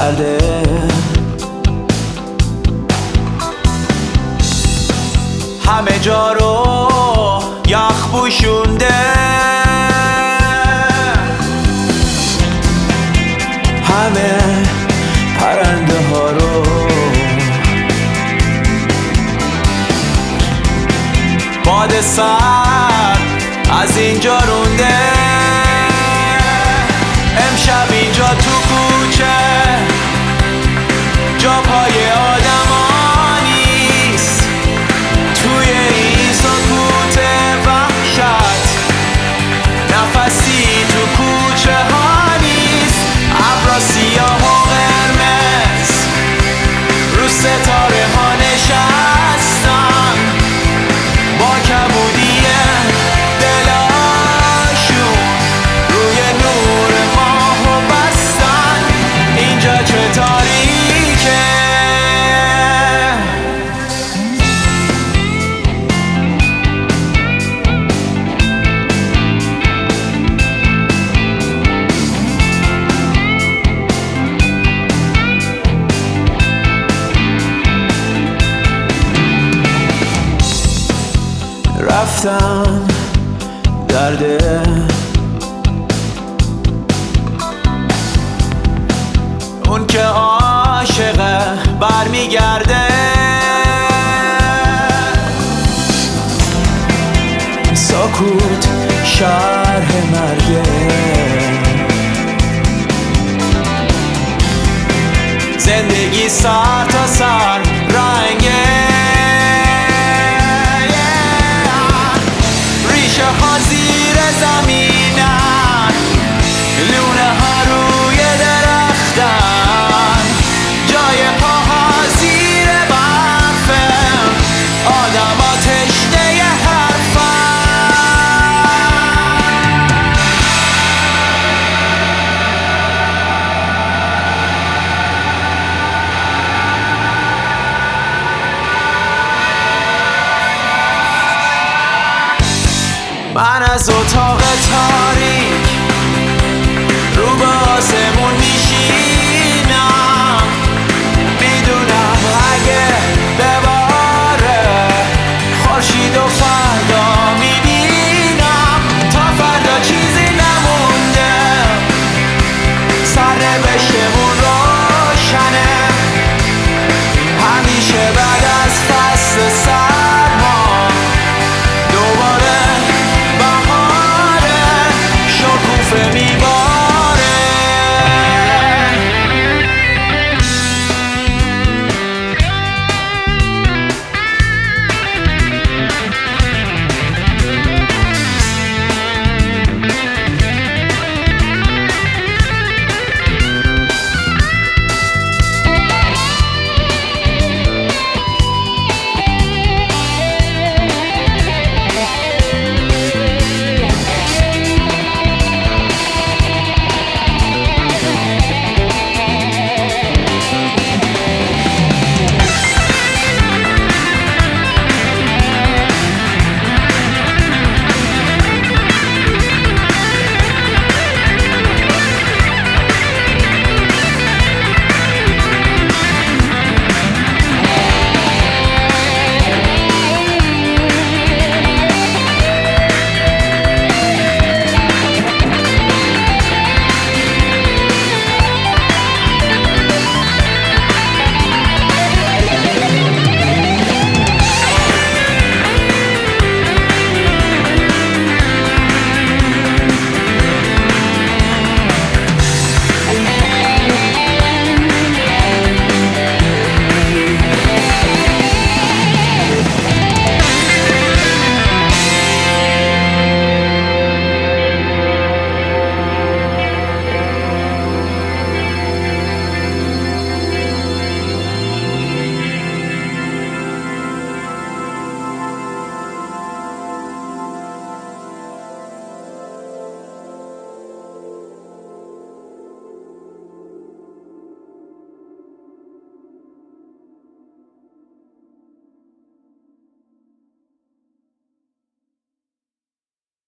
کرده، همه جا رو یخ پوشونده، همه پرنده ها رو باد سرد از اینجا رونده. امشب اینجا تو کوچه جا پای آدما نیست، توی این سکوت وحشت نفسی تو کوچه ها نیست. ابرا سیاه و قرمز رو ستاره ها نشستن، با کبودی دلاشون روی نور ماهو بستن. اینجا چه تاریکه، رفتن درده، اون که عاشقه برمیگرده. سکوت شرح مرده، زندگی سر تا سر رنگه، ریشه ها زیر زمینن، لونه ها روی درختن، جای پاها زیر برفه، آدم ها تشنه حرفن. من از اتاق